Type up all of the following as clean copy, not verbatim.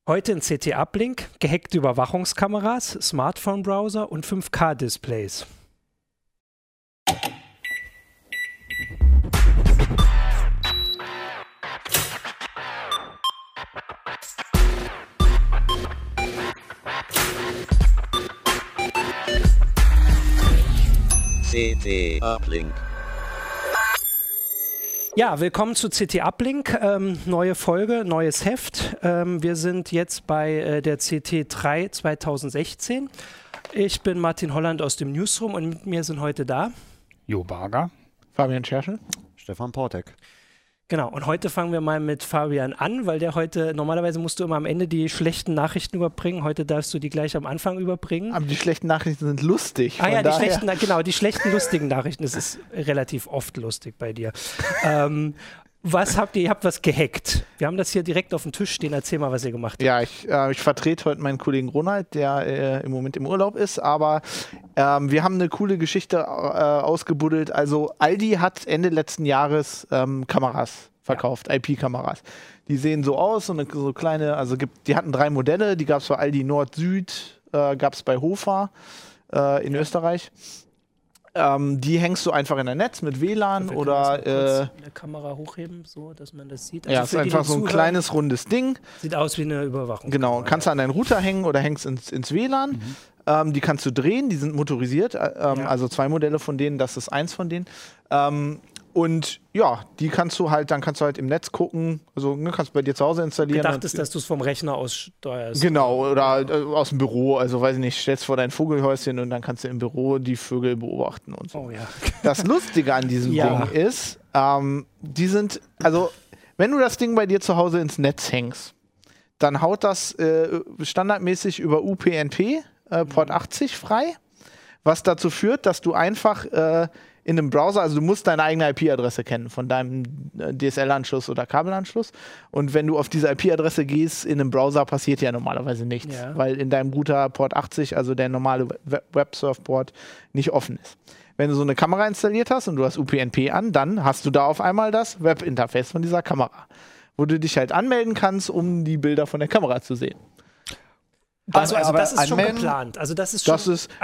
Heute in CT-Uplink, gehackte Überwachungskameras, Smartphone-Browser und 5K-Displays. CT-Uplink. Ja, willkommen zu CT-Uplink. Neue Folge, neues Heft. Wir sind jetzt bei der CT3 2016. Ich bin Martin Holland aus dem Newsroom und mit mir sind heute da Jo Barger, Fabian Scherschel, Stefan Portek. Genau, und heute fangen wir mal mit Fabian an, weil der heute, normalerweise musst du immer am Ende die schlechten Nachrichten überbringen, heute darfst du die gleich am Anfang überbringen. Aber die schlechten Nachrichten sind lustig. Ah ja, die schlechten, lustigen Nachrichten, das ist relativ oft lustig bei dir. Was habt ihr? Ihr habt was gehackt. Wir haben das hier direkt auf dem Tisch stehen. Erzähl mal, was ihr gemacht habt. Ja, ich vertrete heute meinen Kollegen Ronald, der im Moment im Urlaub ist, aber wir haben eine coole Geschichte ausgebuddelt. Also Aldi hat Ende letzten Jahres Kameras verkauft, ja. IP-Kameras. Die sehen so aus, so kleine, also die hatten 3 Modelle, die gab es bei Aldi Nord, Süd, gab es bei Hofa in Österreich. Die hängst du einfach in ein Netz mit WLAN oder eine Kamera hochheben, so dass man das sieht. Also ja, ist einfach so ein kleines rundes Ding. Sieht aus wie eine Überwachung. Genau, kannst du an deinen Router hängen oder hängst ins WLAN. Die kannst du drehen, die sind motorisiert, also 2 Modelle von denen, das ist eins von denen. Und ja, dann kannst du halt im Netz gucken, also kannst du bei dir zu Hause installieren. Gedacht ist, dass du es vom Rechner aus steuerst. Genau, oder aus dem Büro, also weiß ich nicht, stellst vor dein Vogelhäuschen und dann kannst du im Büro die Vögel beobachten und so. Oh ja. Das Lustige an diesem Ding ist, die sind, also wenn du das Ding bei dir zu Hause ins Netz hängst, dann haut das standardmäßig über UPnP Port 80 frei, was dazu führt, dass du einfach in einem Browser, also du musst deine eigene IP-Adresse kennen von deinem DSL-Anschluss oder Kabelanschluss. Und wenn du auf diese IP-Adresse gehst, in einem Browser passiert ja normalerweise nichts, weil in deinem Router Port 80, also der normale Websurf-Port, nicht offen ist. Wenn du so eine Kamera installiert hast und du hast UPnP an, dann hast du da auf einmal das Webinterface von dieser Kamera, wo du dich halt anmelden kannst, um die Bilder von der Kamera zu sehen. Also das ist schon geplant. Also das ist schon.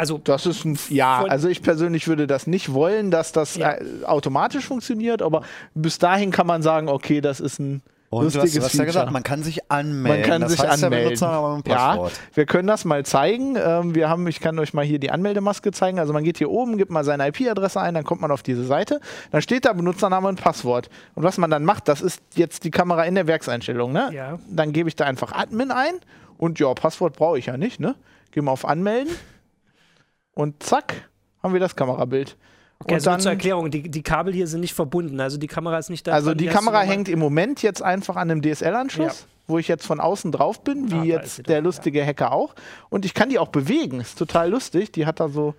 Also ich persönlich würde das nicht wollen, dass das automatisch funktioniert, aber bis dahin kann man sagen, okay, das ist ein lustiges du hast ja gesagt, man kann sich anmelden. Der Benutzer aber ein Passwort. Ja, wir können das mal zeigen. Ich kann euch mal hier die Anmeldemaske zeigen. Also man geht hier oben, gibt mal seine IP-Adresse ein, dann kommt man auf diese Seite. Dann steht da Benutzername und Passwort. Und was man dann macht, das ist jetzt die Kamera in der Werkseinstellung. Ne? Ja. Dann gebe ich da einfach Admin ein. Und ja, Passwort brauche ich ja nicht, ne? Gehen wir auf Anmelden und zack, haben wir das Kamerabild. Okay, also zur Erklärung, die Kabel hier sind nicht verbunden, also die Kamera ist nicht da. Also die Kamera hängt im Moment jetzt einfach an einem DSL-Anschluss, wo ich jetzt von außen drauf bin, wie jetzt der lustige Hacker auch. Und ich kann die auch bewegen, ist total lustig. Die hat da so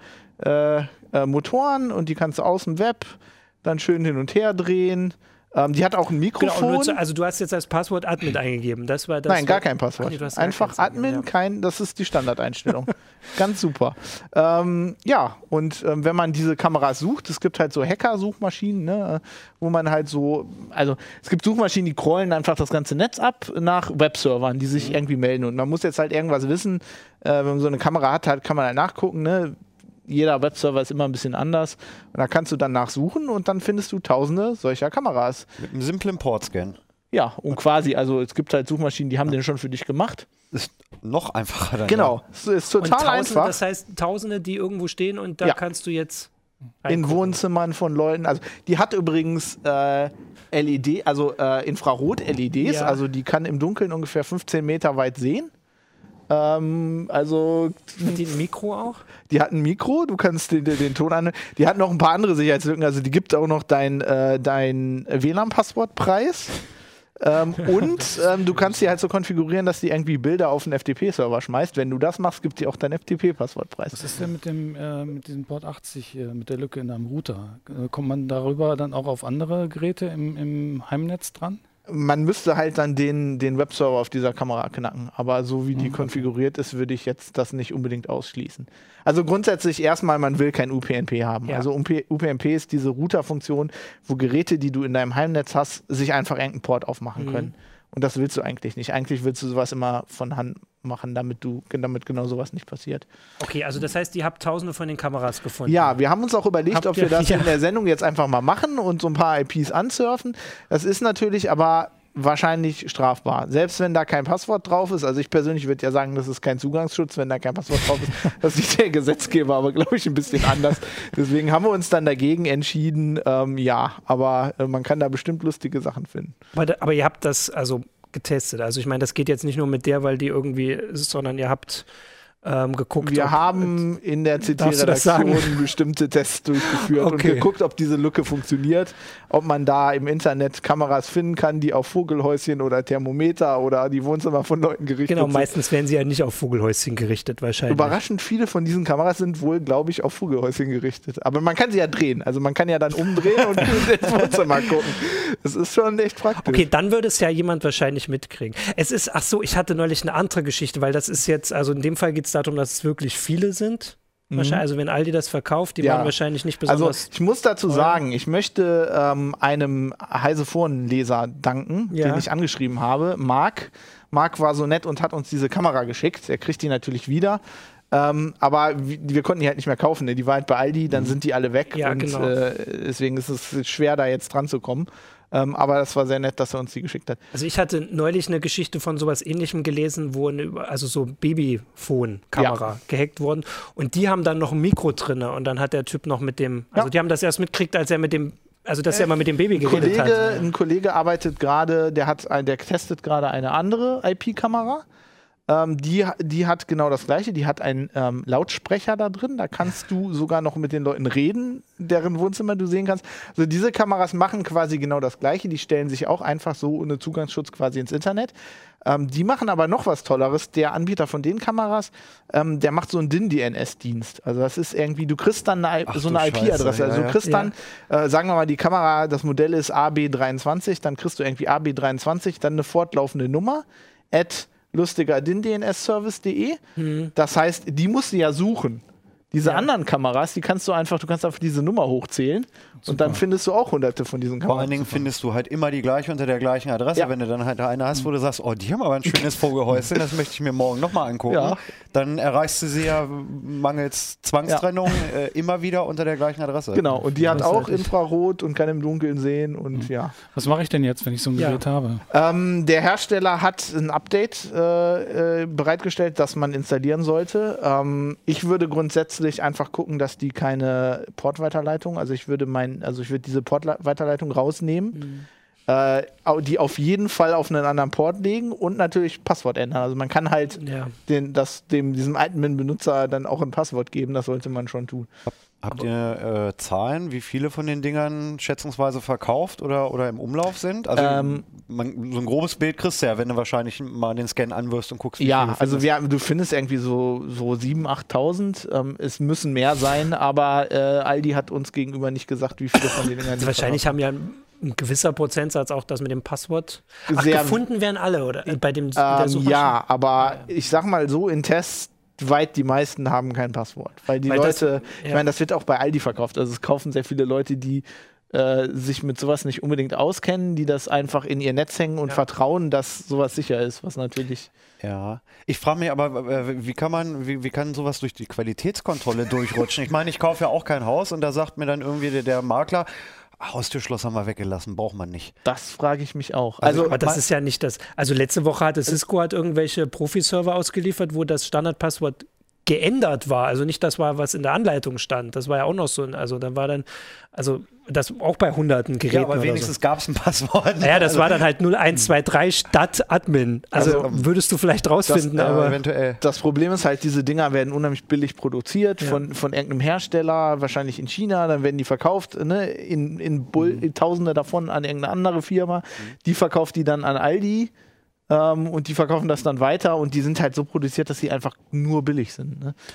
Motoren und die kannst du aus dem Web dann schön hin und her drehen. Die hat auch ein Mikrofon. Genau, also du hast jetzt als Passwort Admin eingegeben. Nein, gar kein Passwort. Einfach Admin, das ist die Standardeinstellung. Ganz super. Und wenn man diese Kameras sucht, es gibt halt so Hacker-Suchmaschinen, ne, wo man halt so, also es gibt Suchmaschinen, die crawlen einfach das ganze Netz ab nach Webservern, die sich irgendwie melden. Und man muss jetzt halt irgendwas wissen, wenn man so eine Kamera hat, kann man halt nachgucken, ne? Jeder Webserver ist immer ein bisschen anders. Und da kannst du dann nachsuchen und dann findest du tausende solcher Kameras. Mit einem simplen Portscan. Ja, und quasi, also es gibt halt Suchmaschinen, die haben den schon für dich gemacht. Ist noch einfacher dann. Genau, ist total einfach. Das heißt, Tausende, die irgendwo stehen und da kannst du jetzt in Wohnzimmern von Leuten. Also die hat übrigens LED, also Infrarot-LEDs, also die kann im Dunkeln ungefähr 15 Meter weit sehen. Hat die ein Mikro auch? Die hat ein Mikro, du kannst den Ton an. Die hat noch ein paar andere Sicherheitslücken, also die gibt auch noch dein WLAN-Passwortpreis. Du kannst die halt so konfigurieren, dass die irgendwie Bilder auf einen FTP-Server schmeißt. Wenn du das machst, gibt die auch deinen FTP-Passwortpreis. Was ist denn mit diesem Port 80, mit der Lücke in deinem Router? Kommt man darüber dann auch auf andere Geräte im Heimnetz dran? Man müsste halt dann den Webserver auf dieser Kamera knacken. Aber so wie die konfiguriert ist, würde ich jetzt das nicht unbedingt ausschließen. Also grundsätzlich erstmal, man will kein UPnP haben. Ja. Also UPnP ist diese Router-Funktion, wo Geräte, die du in deinem Heimnetz hast, sich einfach irgendeinen Port aufmachen können. Und das willst du eigentlich nicht. Eigentlich willst du sowas immer von Hand machen, damit genau sowas nicht passiert. Okay, also das heißt, ihr habt tausende von den Kameras gefunden. Ja, wir haben uns auch überlegt, ob wir das ja. in der Sendung jetzt einfach mal machen und so ein paar IPs ansurfen. Das ist natürlich aber wahrscheinlich strafbar. Selbst wenn da kein Passwort drauf ist. Also ich persönlich würde ja sagen, das ist kein Zugangsschutz, wenn da kein Passwort drauf ist. Das sieht der Gesetzgeber aber, glaube ich, ein bisschen anders. Deswegen haben wir uns dann dagegen entschieden, ja, aber man kann da bestimmt lustige Sachen finden. Aber ihr habt das also getestet. Also ich meine, das geht jetzt nicht nur mit der, weil die irgendwie ist, sondern ihr habt geguckt. Wir haben in der CT-Redaktion bestimmte Tests durchgeführt und geguckt, ob diese Lücke funktioniert, ob man da im Internet Kameras finden kann, die auf Vogelhäuschen oder Thermometer oder die Wohnzimmer von Leuten gerichtet sind. Genau, meistens werden sie ja nicht auf Vogelhäuschen gerichtet, wahrscheinlich. Überraschend viele von diesen Kameras sind wohl, glaube ich, auf Vogelhäuschen gerichtet. Aber man kann sie ja drehen. Also man kann ja dann umdrehen und ins Wohnzimmer gucken. Das ist schon echt praktisch. Okay, dann würde es ja jemand wahrscheinlich mitkriegen. Es ist, ach so, ich hatte neulich eine andere Geschichte, weil das ist jetzt, also in dem Fall geht es darum, dass es wirklich viele sind. Also wenn Aldi das verkauft, die waren wahrscheinlich nicht besonders. Also ich muss dazu sagen, ich möchte einem Heise-Foren-Leser danken, den ich angeschrieben habe, Marc. Marc war so nett und hat uns diese Kamera geschickt. Er kriegt die natürlich wieder. Aber wir konnten die halt nicht mehr kaufen. Ne? Die war halt bei Aldi, dann sind die alle weg. Ja, und genau. Deswegen ist es schwer, da jetzt dran zu kommen. Aber das war sehr nett, dass er uns die geschickt hat. Also ich hatte neulich eine Geschichte von sowas Ähnlichem gelesen, wo also so Babyphone-Kamera gehackt wurden. Und die haben dann noch ein Mikro drin. Und dann hat der Typ noch mit dem, also die haben das erst mitgekriegt, als er mit dem, also dass er mal mit dem Baby geredet hat. Ein Kollege arbeitet gerade, der testet gerade eine andere IP-Kamera. Die hat genau das Gleiche. Die hat einen Lautsprecher da drin. Da kannst du sogar noch mit den Leuten reden, deren Wohnzimmer du sehen kannst. Also diese Kameras machen quasi genau das Gleiche. Die stellen sich auch einfach so ohne Zugangsschutz quasi ins Internet. Die machen aber noch was Tolleres. Der Anbieter von den Kameras, der macht so einen DIN-DNS-Dienst. Also das ist irgendwie, du kriegst dann so eine IP-Adresse. Also du kriegst dann, sagen wir mal, die Kamera, das Modell ist AB23, dann kriegst du irgendwie AB23, dann eine fortlaufende Nummer, lustiger DIN-DNS-Service.de. Das heißt, die musst du ja suchen. Diese anderen Kameras, du kannst einfach diese Nummer hochzählen und dann findest du auch hunderte von diesen Kameras. Vor allen Dingen findest du halt immer die gleiche unter der gleichen Adresse. Wenn du dann halt eine hast, wo du sagst, oh, die haben aber ein schönes Vogelhäuschen, das möchte ich mir morgen nochmal angucken. Dann erreichst du sie ja mangels Zwangstrennung immer wieder unter der gleichen Adresse. Genau, und die hat auch Infrarot und kann im Dunkeln sehen und Was mache ich denn jetzt, wenn ich so ein Gerät habe? Der Hersteller hat ein Update bereitgestellt, das man installieren sollte. Ich würde grundsätzlich einfach gucken, dass die keine Portweiterleitung, also ich würde diese Portweiterleitung rausnehmen, die auf jeden Fall auf einen anderen Port legen und natürlich Passwort ändern. Also man kann halt diesem alten Benutzer dann auch ein Passwort geben, das sollte man schon tun. Habt ihr Zahlen, wie viele von den Dingern schätzungsweise verkauft oder im Umlauf sind? Also so ein grobes Bild kriegst du ja, wenn du wahrscheinlich mal den Scan anwirfst und guckst, wie viele also du findest irgendwie so 7.000, 8.000. Es müssen mehr sein, aber Aldi hat uns gegenüber nicht gesagt, wie viele von den Dingern. Also wahrscheinlich haben ja ein gewisser Prozentsatz auch das mit dem Passwort. Gefunden werden alle, oder? Bei dem ja, aber ich sag mal so, in Tests weit die meisten haben kein Passwort. Weil die Leute, ich meine, das wird auch bei Aldi verkauft. Also es kaufen sehr viele Leute, die sich mit sowas nicht unbedingt auskennen, die das einfach in ihr Netz hängen und vertrauen, dass sowas sicher ist, was natürlich... Ja, ich frage mich aber, wie kann sowas durch die Qualitätskontrolle durchrutschen? Ich meine, ich kaufe ja auch kein Haus und da sagt mir dann irgendwie der Makler, Haustürschloss haben wir weggelassen, braucht man nicht. Das frage ich mich auch. Aber das ist ja nicht das. Also letzte Woche hatte Cisco irgendwelche Profi-Server ausgeliefert, wo das Standardpasswort geändert war. Also nicht das war, was in der Anleitung stand. Das war ja auch noch so. Also dann war dann, also das auch bei hunderten Geräten. Ja, aber wenigstens gab es ein Passwort. Naja, das war dann halt 0123 statt Admin. Also würdest du vielleicht rausfinden, aber eventuell. Das Problem ist halt, diese Dinger werden unheimlich billig produziert von irgendeinem Hersteller, wahrscheinlich in China, dann werden die verkauft, ne, in Tausende davon an irgendeine andere Firma. Die verkauft die dann an Aldi. Und die verkaufen das dann weiter und die sind halt so produziert, dass sie einfach nur billig sind. Ne?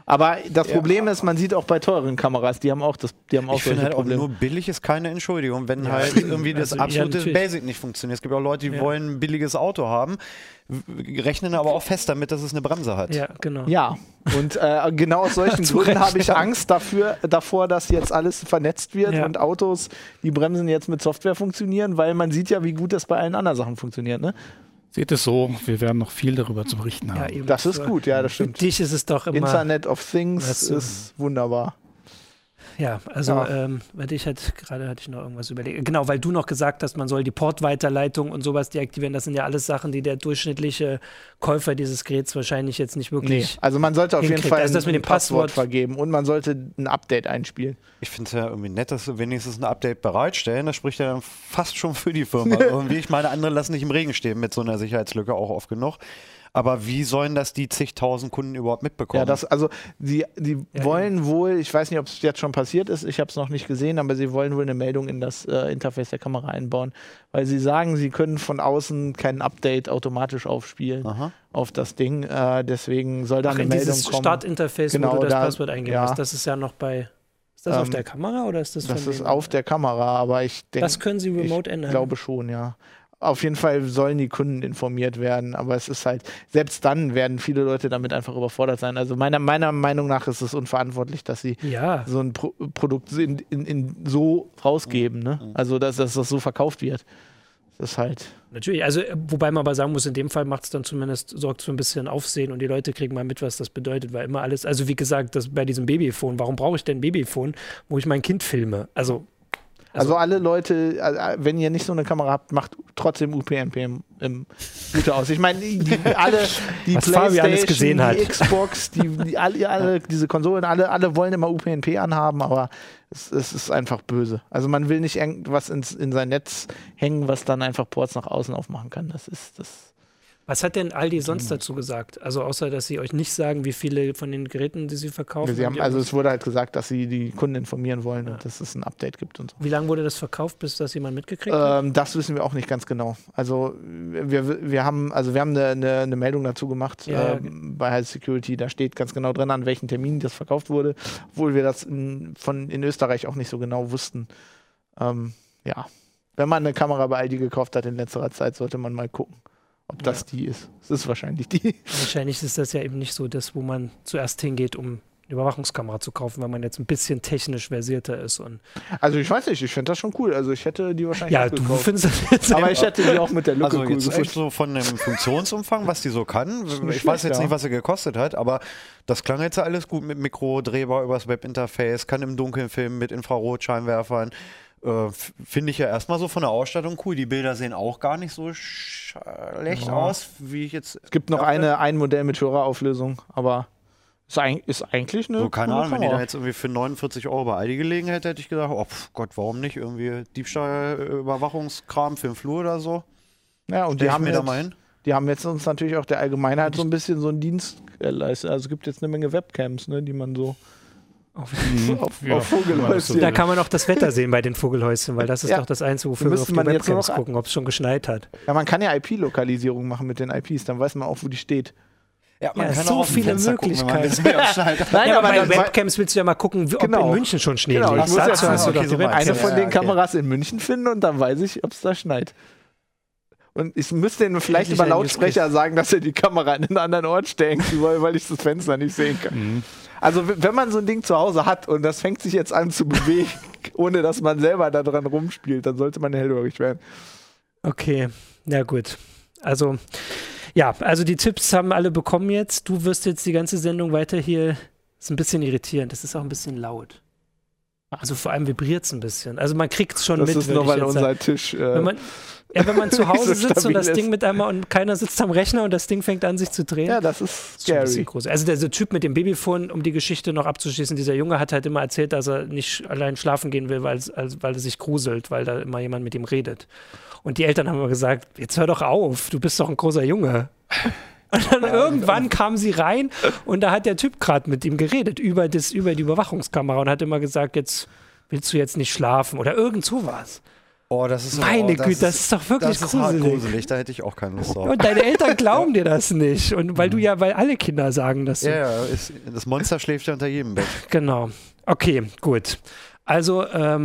Aber das Problem ist, man sieht auch bei teuren Kameras, die haben auch ich finde halt auch nur billig ist keine Entschuldigung, wenn halt irgendwie das absolute Basic nicht funktioniert. Es gibt auch Leute, die wollen ein billiges Auto haben, rechnen aber auch fest damit, dass es eine Bremse hat. Ja, genau. Ja, und genau aus solchen Gründen habe ich Angst davor, dass jetzt alles vernetzt wird und Autos, die Bremsen jetzt mit Software funktionieren, weil man sieht ja, wie gut das bei allen anderen Sachen funktioniert, ne? Seht es so, wir werden noch viel darüber zu berichten haben. Ja, das ist gut, ja, das stimmt. Für dich ist es doch immer... Internet of Things ist wunderbar. Ja, also hatte ich noch irgendwas überlegt. Genau, weil du noch gesagt hast, man soll die Portweiterleitung und sowas deaktivieren. Das sind ja alles Sachen, die der durchschnittliche Käufer dieses Geräts wahrscheinlich jetzt nicht wirklich also man sollte auf jeden Fall das mit dem Passwort vergeben und man sollte ein Update einspielen. Ich finde es ja irgendwie nett, dass sie wenigstens ein Update bereitstellen. Das spricht ja dann fast schon für die Firma irgendwie. Ich meine, andere lassen nicht im Regen stehen mit so einer Sicherheitslücke auch oft genug. Aber wie sollen das die zigtausend Kunden überhaupt mitbekommen? Ja, die wollen wohl, ich weiß nicht, ob es jetzt schon passiert ist, ich habe es noch nicht gesehen, aber sie wollen wohl eine Meldung in das Interface der Kamera einbauen, weil sie sagen, sie können von außen kein Update automatisch aufspielen auf das Ding. Deswegen soll da eine Meldung kommen. Startinterface, wo du das Passwort eingeben musst. Das ist ja noch bei... Ist das auf der Kamera oder ist das Das ist auf der Kamera, aber ich denke... Das können sie remote ändern. Ich glaube schon, ja. Auf jeden Fall sollen die Kunden informiert werden, aber es ist halt, selbst dann werden viele Leute damit einfach überfordert sein. Also meiner Meinung nach ist es unverantwortlich, dass sie so ein Produkt so rausgeben, ne? Also dass das so verkauft wird. Das ist halt... Natürlich, also wobei man aber sagen muss, in dem Fall macht es dann zumindest, sorgt für ein bisschen Aufsehen und die Leute kriegen mal mit, was das bedeutet, weil immer alles, also wie gesagt, das bei diesem Babyphone, warum brauche ich denn ein Babyphone, wo ich mein Kind filme? Also alle Leute, wenn ihr nicht so eine Kamera habt, macht trotzdem UPnP im Router aus. Ich meine, die PlayStation, die Xbox, alle diese Konsolen, alle wollen immer UPnP anhaben, aber es ist einfach böse. Also man will nicht irgendwas in sein Netz hängen, was dann einfach Ports nach außen aufmachen kann. Was hat denn Aldi sonst dazu gesagt? Also außer, dass sie euch nicht sagen, wie viele von den Geräten, die sie verkaufen? Es wurde halt gesagt, dass sie die Kunden informieren wollen und dass es ein Update gibt und so. Wie lange wurde das verkauft, bis das jemand mitgekriegt hat? Das wissen wir auch nicht ganz genau. Also wir haben eine Meldung dazu gemacht bei High Security. Da steht ganz genau drin, an welchen Termin das verkauft wurde, obwohl wir das in Österreich auch nicht so genau wussten. Wenn man eine Kamera bei Aldi gekauft hat in letzter Zeit, sollte man mal gucken, ob das die ist. Es ist wahrscheinlich die. Wahrscheinlich ist das ja eben nicht so das, wo man zuerst hingeht, um eine Überwachungskamera zu kaufen, weil man jetzt ein bisschen technisch versierter ist. Also ich weiß nicht, ich finde das schon cool. Also ich hätte die wahrscheinlich auch gekauft. Ja, du findest das jetzt aber ich hätte die auch mit der Lücke cool gefunden. Echt so von dem Funktionsumfang, was die so kann. Ich weiß jetzt nicht, was sie gekostet hat, aber das klang jetzt alles gut mit Mikro, drehbar übers Webinterface, kann im Dunkeln filmen mit Infrarotscheinwerfern. Finde ich ja erstmal so von der Ausstattung cool. Die Bilder sehen auch gar nicht so schlecht aus, wie ich jetzt... Es gibt noch ein Modell mit höherer Auflösung, aber ist eigentlich eine so, keine Ahnung, wenn die da jetzt irgendwie für 49 € bei Aldi gelegen hätte ich gesagt, oh Gott, warum nicht? Irgendwie Diebstahlüberwachungskram für den Flur oder so. Ja, und die haben jetzt uns natürlich auch der Allgemeinheit so ein bisschen so einen Dienst geleistet. Also es gibt jetzt eine Menge Webcams, ne, die man so... Auf Vogelhäuschen. Da kann man auch das Wetter sehen bei den Vogelhäuschen, weil das ist doch das Einzige, wofür wir auf die Webcams gucken, ob es schon geschneit hat. Ja, man kann ja IP-Lokalisierung machen mit den IPs, dann weiß man auch, wo die steht. Ja, man kann so auch viele Möglichkeiten. Nein, aber bei Webcams willst du ja mal gucken, ob in München schon Schnee liegt. Ich muss jetzt eine von den Kameras in München finden und dann weiß ich, ob es da schneit. Und ich müsste ihnen vielleicht über Lautsprecher sagen, dass er die Kamera in einen anderen Ort stellen soll, weil ich das Fenster nicht sehen kann. Also wenn man so ein Ding zu Hause hat und das fängt sich jetzt an zu bewegen, ohne dass man selber da dran rumspielt, dann sollte man hellhörig werden. Okay, na gut. Also die Tipps haben alle bekommen jetzt. Du wirst jetzt die ganze Sendung weiter hier, ist ein bisschen irritierend, das ist auch ein bisschen laut. Also vor allem vibriert es ein bisschen. Also man kriegt es schon mit. Das ist nur, weil unser Tisch... wenn man zu Hause sitzt und das Ding mit einmal und keiner sitzt am Rechner und das Ding fängt an, sich zu drehen. Ja, das ist scary. Also der Typ mit dem Babyphone, um die Geschichte noch abzuschließen, dieser Junge hat halt immer erzählt, dass er nicht allein schlafen gehen will, weil er sich gruselt, weil da immer jemand mit ihm redet. Und die Eltern haben immer gesagt, jetzt hör doch auf, du bist doch ein großer Junge. Und dann irgendwann kam sie rein und da hat der Typ gerade mit ihm geredet über die Überwachungskamera und hat immer gesagt, jetzt willst du jetzt nicht schlafen oder irgend sowas. Oh, das ist Meine Güte, das ist doch wirklich gruselig. Gruselig. Da hätte ich auch keine Lust drauf. Und deine Eltern glauben dir das nicht. Und weil weil alle Kinder sagen das. Ja, das Monster schläft ja unter jedem Bett. Genau. Okay, gut. Also,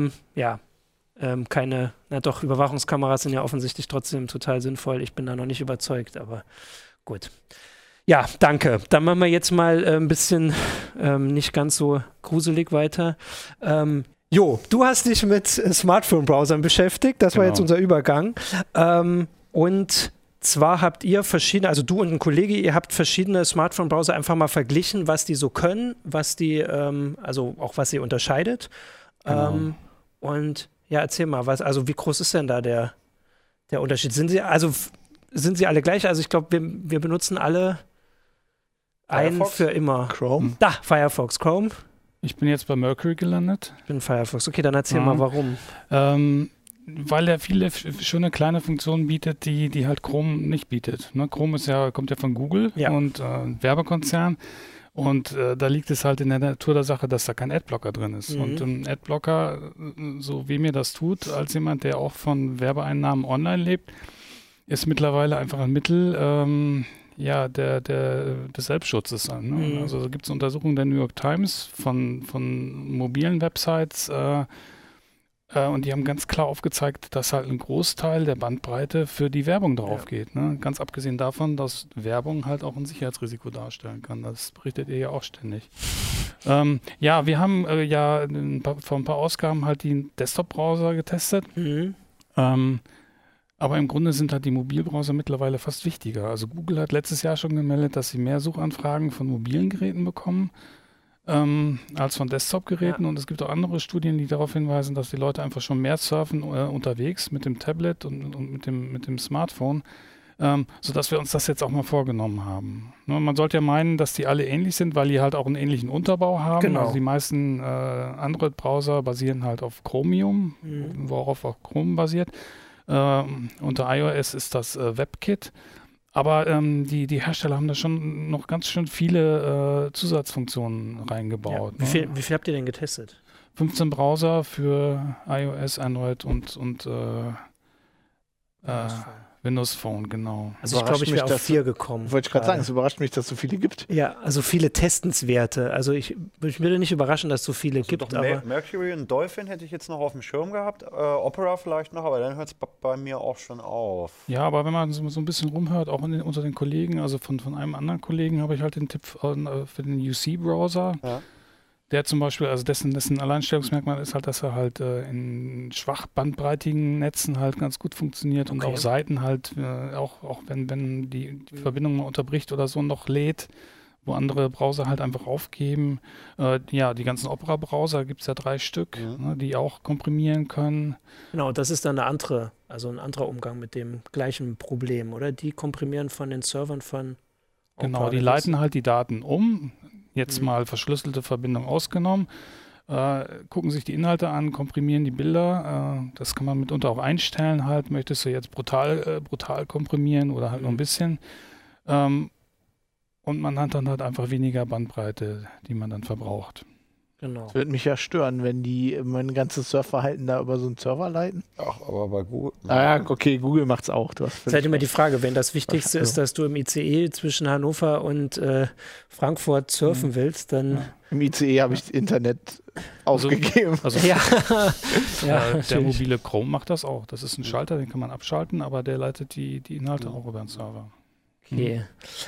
Überwachungskameras sind ja offensichtlich trotzdem total sinnvoll. Ich bin da noch nicht überzeugt, aber gut. Ja, danke. Dann machen wir jetzt mal ein bisschen nicht ganz so gruselig weiter. Du hast dich mit Smartphone-Browsern beschäftigt. Das war jetzt unser Übergang. Und zwar habt ihr verschiedene, also du und ein Kollege, ihr habt verschiedene Smartphone-Browser einfach mal verglichen, was die so können, was die, also auch was sie unterscheidet. Genau. Und ja, erzähl mal, wie groß ist denn da der Unterschied? Sind sie alle gleich? Also ich glaube, wir benutzen alle einen für immer. Chrome? Da, Firefox, Chrome. Ich bin jetzt bei Mercury gelandet. Ich bin Firefox. Okay, dann erzähl mal, warum. Weil er viele schöne kleine Funktionen bietet, die halt Chrome nicht bietet. Ne? Chrome kommt ja von Google und Werbekonzern. Und da liegt es halt in der Natur der Sache, dass da kein Adblocker drin ist. Und ein Adblocker, so wie mir das tut, als jemand, der auch von Werbeeinnahmen online lebt, ist mittlerweile einfach ein Mittel des Selbstschutzes. Ne? Also da gibt es Untersuchungen der New York Times von mobilen Websites und die haben ganz klar aufgezeigt, dass halt ein Großteil der Bandbreite für die Werbung drauf geht. Ne? Ganz abgesehen davon, dass Werbung halt auch ein Sicherheitsrisiko darstellen kann. Das berichtet ihr ja auch ständig. Wir haben vor ein paar Ausgaben halt die Desktop-Browser getestet. Aber im Grunde sind halt die Mobilbrowser mittlerweile fast wichtiger. Also Google hat letztes Jahr schon gemeldet, dass sie mehr Suchanfragen von mobilen Geräten bekommen als von Desktop-Geräten. Ja. Und es gibt auch andere Studien, die darauf hinweisen, dass die Leute einfach schon mehr surfen unterwegs mit dem Tablet und mit dem Smartphone, sodass wir uns das jetzt auch mal vorgenommen haben. Ne, man sollte ja meinen, dass die alle ähnlich sind, weil die halt auch einen ähnlichen Unterbau haben. Genau. Also die meisten Android-Browser basieren halt auf Chromium, worauf auch Chrome basiert. Unter iOS ist das WebKit, aber die Hersteller haben da schon noch ganz schön viele Zusatzfunktionen reingebaut. Ja. Wie viel habt ihr denn getestet? 15 Browser für iOS, Android und Windows Phone, genau. Also ich glaube, ich wäre auf 4 gekommen. Wollte ich gerade sagen, es überrascht mich, dass es so viele gibt. Ja, also viele Testenswerte. Also ich würde nicht überraschen, dass es so viele gibt. Doch aber Mercury und Dolphin hätte ich jetzt noch auf dem Schirm gehabt. Opera vielleicht noch, aber dann hört es bei mir auch schon auf. Ja, aber wenn man so ein bisschen rumhört, auch unter den Kollegen, also von einem anderen Kollegen habe ich halt den Tipp für den UC-Browser. Ja. Der zum Beispiel, also dessen Alleinstellungsmerkmal ist halt, dass er halt in schwach bandbreitigen Netzen halt ganz gut funktioniert und auf Seiten halt, auch wenn die Verbindung mal unterbricht oder so, noch lädt, wo andere Browser halt einfach aufgeben. Die ganzen Opera-Browser gibt es ja 3 Stück, ne, die auch komprimieren können. Genau, das ist dann ein anderer Umgang mit dem gleichen Problem, oder? Die komprimieren von den Servern von Opera. Genau, die leiten halt die Daten um. Jetzt mal verschlüsselte Verbindung ausgenommen, gucken sich die Inhalte an, komprimieren die Bilder. Das kann man mitunter auch einstellen halt. Möchtest du jetzt brutal komprimieren oder halt nur ein bisschen. Und man hat dann halt einfach weniger Bandbreite, die man dann verbraucht. Genau. Das würde mich ja stören, wenn die mein ganzes Surfverhalten da über so einen Server leiten. Ach, aber bei Google. Okay, Google macht's auch. Das ist halt immer die Frage, wenn das Wichtigste ist, dass du im ICE zwischen Hannover und Frankfurt surfen willst, dann... Ja. Im ICE habe ich das Internet ausgegeben. Der mobile Chrome macht das auch. Das ist ein Schalter, den kann man abschalten, aber der leitet die Inhalte auch über den Server. Okay.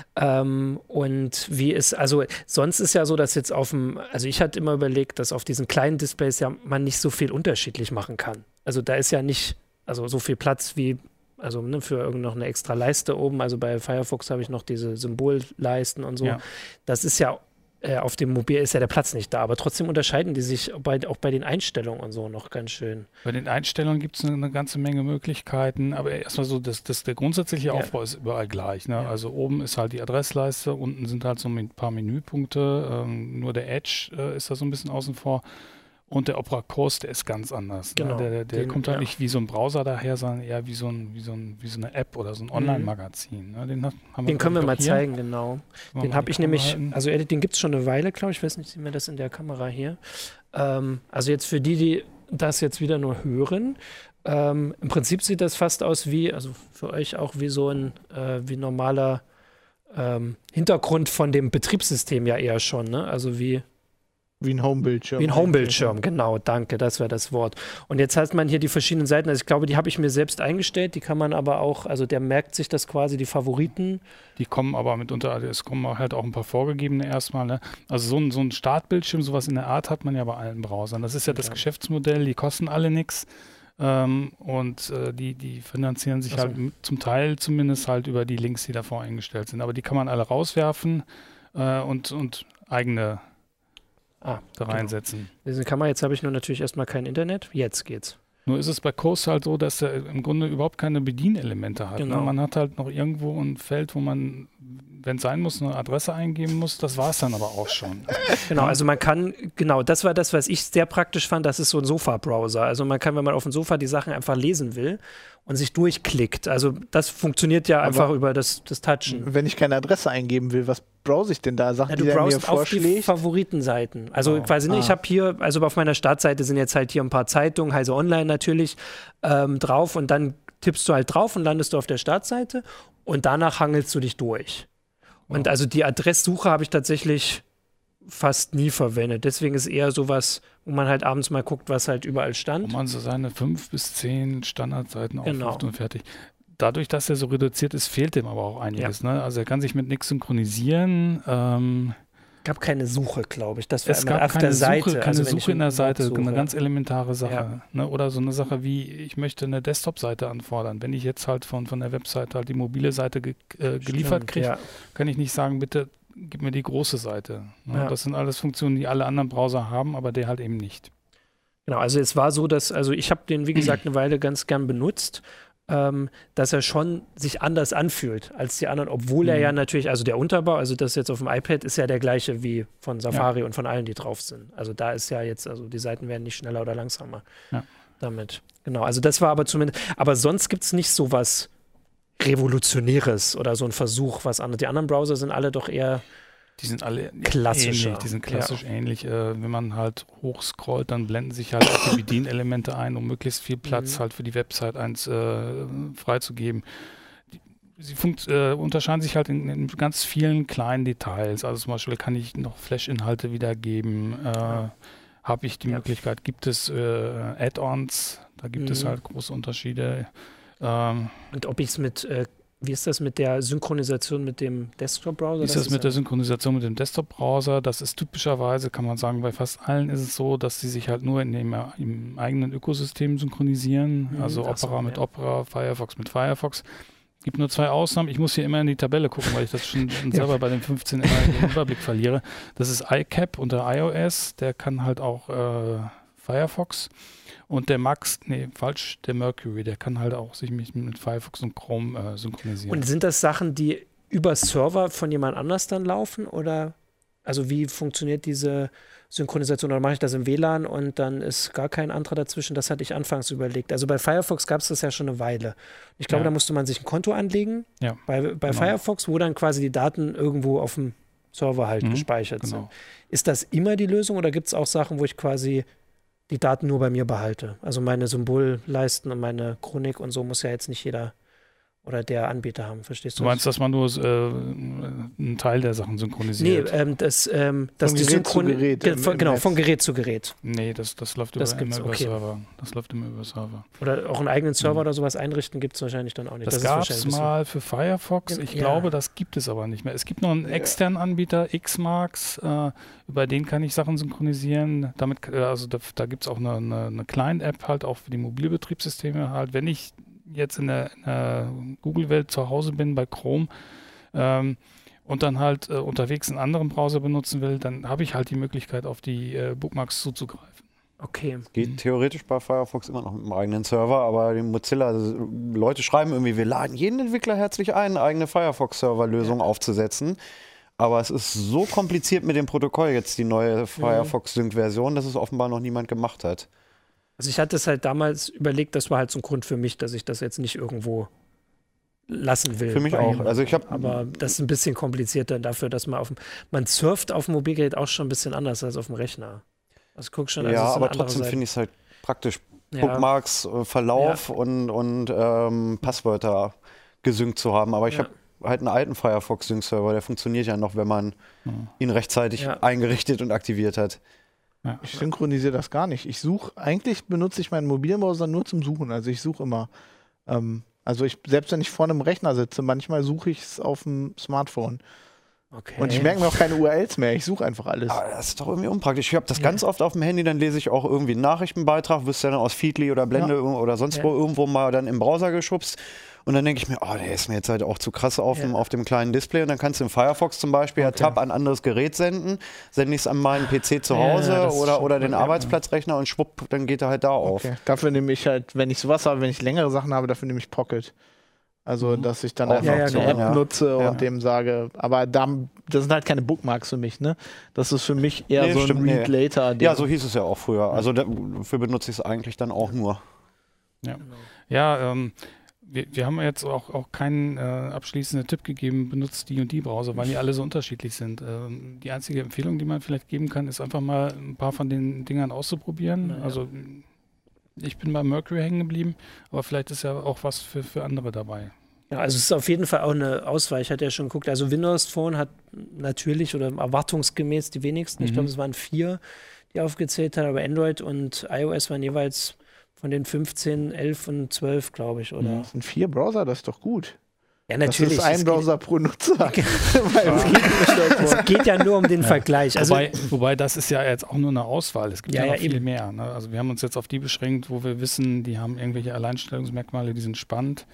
Und wie ist, also sonst ist ja so, dass jetzt also ich hatte immer überlegt, dass auf diesen kleinen Displays ja man nicht so viel unterschiedlich machen kann. Also da ist ja nicht, so viel Platz wie, für noch eine extra Leiste oben. Also bei Firefox habe ich noch diese Symbolleisten und so. Ja. Das ist ja auf dem Mobil ist ja der Platz nicht da, aber trotzdem unterscheiden die sich auch bei den Einstellungen und so noch ganz schön. Bei den Einstellungen gibt es eine ganze Menge Möglichkeiten, aber erstmal so, der grundsätzliche Aufbau ist überall gleich. Ne? Ja. Also oben ist halt die Adressleiste, unten sind halt so ein paar Menüpunkte, nur der Edge ist da so ein bisschen außen vor. Und der Opera Coast, der ist ganz anders. Genau. Ne? Der kommt halt nicht wie so ein Browser daher, sondern eher wie so eine App oder so ein Online-Magazin. Ne? Den können wir mal zeigen, genau. Den habe ich nämlich, den gibt es schon eine Weile, glaube ich. Ich weiß nicht, sehen wir das in der Kamera hier. Also jetzt für die das jetzt wieder nur hören. Im Prinzip sieht das fast aus wie, also für euch auch wie so ein wie normaler Hintergrund von dem Betriebssystem ja eher schon, ne? Also wie ein Homebildschirm. Wie ein Homebildschirm, genau, danke, das wäre das Wort. Und jetzt hat man hier die verschiedenen Seiten, also ich glaube, die habe ich mir selbst eingestellt, die kann man aber auch, also der merkt sich das quasi, die Favoriten. Die kommen aber mitunter, es kommen halt auch ein paar vorgegebene erstmal, ne? Also so ein Startbildschirm, sowas in der Art hat man ja bei allen Browsern. Das ist ja das Geschäftsmodell, die kosten alle nichts. Und die finanzieren sich halt zum Teil zumindest halt über die Links, die davor eingestellt sind. Aber die kann man alle rauswerfen und eigene da reinsetzen. Diese Kamera, jetzt habe ich nur natürlich erstmal kein Internet. Jetzt geht's. Nur ist es bei Coast halt so, dass er im Grunde überhaupt keine Bedienelemente hat. Genau. Ne? Man hat halt noch irgendwo ein Feld, wo man, wenn es sein muss, eine Adresse eingeben muss. Das war es dann aber auch schon. Genau, also man kann, das war das, was ich sehr praktisch fand, das ist so ein Sofa-Browser. Also man kann, wenn man auf dem Sofa die Sachen einfach lesen will und sich durchklickt. Also das funktioniert ja einfach über das Touchen. Wenn ich keine Adresse eingeben will, was browse ich denn da? Sachen, du die er mir browst auf die vorschlägt? Favoritenseiten. Also quasi, ich habe hier, also auf meiner Startseite sind jetzt halt hier ein paar Zeitungen, Heise Online natürlich, drauf und dann tippst du halt drauf und landest du auf der Startseite und danach hangelst du dich durch. Und also die Adresssuche habe ich tatsächlich fast nie verwendet. Deswegen ist eher sowas, wo man halt abends mal guckt, was halt überall stand. Wo man so seine 5 bis 10 Standardseiten aufruft und fertig. Dadurch, dass er so reduziert ist, fehlt ihm aber auch einiges. Ne? Also er kann sich mit nichts synchronisieren. gab keine Suche, glaube ich. Das war es gab auf der Seite. Keine Suche in der Seite, suche. Eine ganz elementare Sache. Ja. Ne? Oder so eine Sache wie, ich möchte eine Desktop-Seite anfordern. Wenn ich jetzt halt von der Webseite halt die mobile Seite geliefert kriege, kann ich nicht sagen, bitte gib mir die große Seite. Ne? Ja. Das sind alles Funktionen, die alle anderen Browser haben, aber der halt eben nicht. Genau, also es war so, dass, also ich habe den, wie gesagt, eine Weile ganz gern benutzt, dass er schon sich anders anfühlt als die anderen, obwohl er ja natürlich, also der Unterbau, also das jetzt auf dem iPad ist ja der gleiche wie von Safari und von allen, die drauf sind. Also da ist ja jetzt, also die Seiten werden nicht schneller oder langsamer damit. Genau, also das war aber zumindest, aber sonst gibt es nicht so was Revolutionäres oder so ein Versuch, was anderes. Die anderen Browser sind alle doch eher die sind alle klassischer. Ähnlich, die sind klassisch ähnlich. Wenn man halt hochscrollt, dann blenden sich halt auch die Bedienelemente ein, um möglichst viel Platz halt für die Website freizugeben. Sie unterscheiden sich halt in ganz vielen kleinen Details. Also zum Beispiel kann ich noch Flash-Inhalte wiedergeben. Habe ich die Möglichkeit, gibt es Add-ons, da gibt es halt große Unterschiede. Und ob ich es mit wie ist das mit der Synchronisation mit dem Desktop-Browser? Wie ist das mit der Synchronisation mit dem Desktop-Browser? Das ist typischerweise, kann man sagen, bei fast allen ist es so, dass sie sich halt nur im eigenen Ökosystem synchronisieren. Also Opera mit Opera, Firefox mit Firefox. Es gibt nur 2 Ausnahmen. Ich muss hier immer in die Tabelle gucken, weil ich das schon selber bei den 15 immer den Überblick verliere. Das ist iCap unter iOS. Der kann halt auch Firefox. Und der der Mercury, der kann halt auch sich mit Firefox und Chrome synchronisieren. Und sind das Sachen, die über Server von jemand anders dann laufen? Oder also wie funktioniert diese Synchronisation? Oder mache ich das im WLAN und dann ist gar kein anderer dazwischen? Das hatte ich anfangs überlegt. Also bei Firefox gab es das ja schon eine Weile. Ich glaube, da musste man sich ein Konto anlegen bei Firefox, wo dann quasi die Daten irgendwo auf dem Server halt gespeichert sind. Ist das immer die Lösung oder gibt es auch Sachen, wo ich quasi die Daten nur bei mir behalte? Also meine Symbolleisten und meine Chronik und so muss ja jetzt nicht jeder oder der Anbieter haben, verstehst du? Du meinst, dass man nur einen Teil der Sachen synchronisiert? Nee, dass die Synchronisation von Gerät zu Gerät. Nee, das läuft immer über Server. Das läuft immer über Server. Oder auch einen eigenen Server oder sowas einrichten gibt es wahrscheinlich dann auch nicht. Das gab es mal für Firefox. Ich glaube, das gibt es aber nicht mehr. Es gibt noch einen externen Anbieter, Xmarks, über den kann ich Sachen synchronisieren. Damit, da gibt es auch eine Client-App halt auch für die Mobilbetriebssysteme halt. Wenn ich jetzt in der Google-Welt zu Hause bin bei Chrome und dann halt unterwegs einen anderen Browser benutzen will, dann habe ich halt die Möglichkeit, auf die Bookmarks zuzugreifen. Okay. Geht theoretisch bei Firefox immer noch mit dem eigenen Server, aber die Mozilla, Leute schreiben irgendwie, wir laden jeden Entwickler herzlich ein, eine eigene Firefox-Server-Lösung aufzusetzen. Aber es ist so kompliziert mit dem Protokoll jetzt, die neue Firefox-Sync-Version, dass es offenbar noch niemand gemacht hat. Also ich hatte es halt damals überlegt, das war halt so ein Grund für mich, dass ich das jetzt nicht irgendwo lassen will. Für mich auch. Also aber das ist ein bisschen komplizierter dafür, dass man surft auf dem Mobilgerät auch schon ein bisschen anders als auf dem Rechner. Also guck schon, aber trotzdem finde ich es halt praktisch Bookmarks, Verlauf und Passwörter gesynkt zu haben. Aber ich habe halt einen alten Firefox-Sync-Server, der funktioniert ja noch, wenn man ihn rechtzeitig eingerichtet und aktiviert hat. Ja. Ich synchronisiere das gar nicht. Eigentlich benutze ich meinen mobilen Browser nur zum Suchen. Also ich suche immer. Selbst wenn ich vor einem Rechner sitze, manchmal suche ich es auf dem Smartphone. Okay. Und ich merke mir auch keine URLs mehr. Ich suche einfach alles. Aber das ist doch irgendwie unpraktisch. Ich habe das ganz oft auf dem Handy, dann lese ich auch irgendwie einen Nachrichtenbeitrag, wirst dann aus Feedly oder Blende oder sonst wo irgendwo mal dann im Browser geschubst. Und dann denke ich mir, der ist mir jetzt halt auch zu krass auf dem kleinen Display. Und dann kannst du im Firefox zum Beispiel Tab an ein anderes Gerät senden. Sende ich es an meinen PC zu Hause oder den Arbeitsplatzrechner und schwupp, dann geht er halt da auf. Dafür nehme ich halt, wenn ich sowas habe, wenn ich längere Sachen habe, dafür nehme ich Pocket. Also, dass ich dann einfach so eine App nutze und dem sage, aber das sind halt keine Bookmarks für mich, ne? Das ist für mich eher so ein Read-Later-Ding. Ja, so hieß es ja auch früher. Also dafür benutze ich es eigentlich dann auch nur. Wir haben jetzt auch keinen abschließenden Tipp gegeben, benutzt die und die Browser, weil die alle so unterschiedlich sind. Die einzige Empfehlung, die man vielleicht geben kann, ist einfach mal ein paar von den Dingern auszuprobieren. Also ich bin bei Mercury hängen geblieben, aber vielleicht ist ja auch was für andere dabei. Ja, also es ist auf jeden Fall auch eine Auswahl. Ich hatte ja schon geguckt, also Windows Phone hat natürlich oder erwartungsgemäß die wenigsten. Ich glaube, es waren 4, die aufgezählt haben, aber Android und iOS waren jeweils von den 15, 11 und 12, glaube ich, oder? Das sind 4 Browser, das ist doch gut. Ja, natürlich. Das ist ein Browser pro Nutzer. Es geht ja nur um den Vergleich. Also, wobei das ist ja jetzt auch nur eine Auswahl. Es gibt ja noch viel mehr. Ne? Also wir haben uns jetzt auf die beschränkt, wo wir wissen, die haben irgendwelche Alleinstellungsmerkmale, die sind spannend.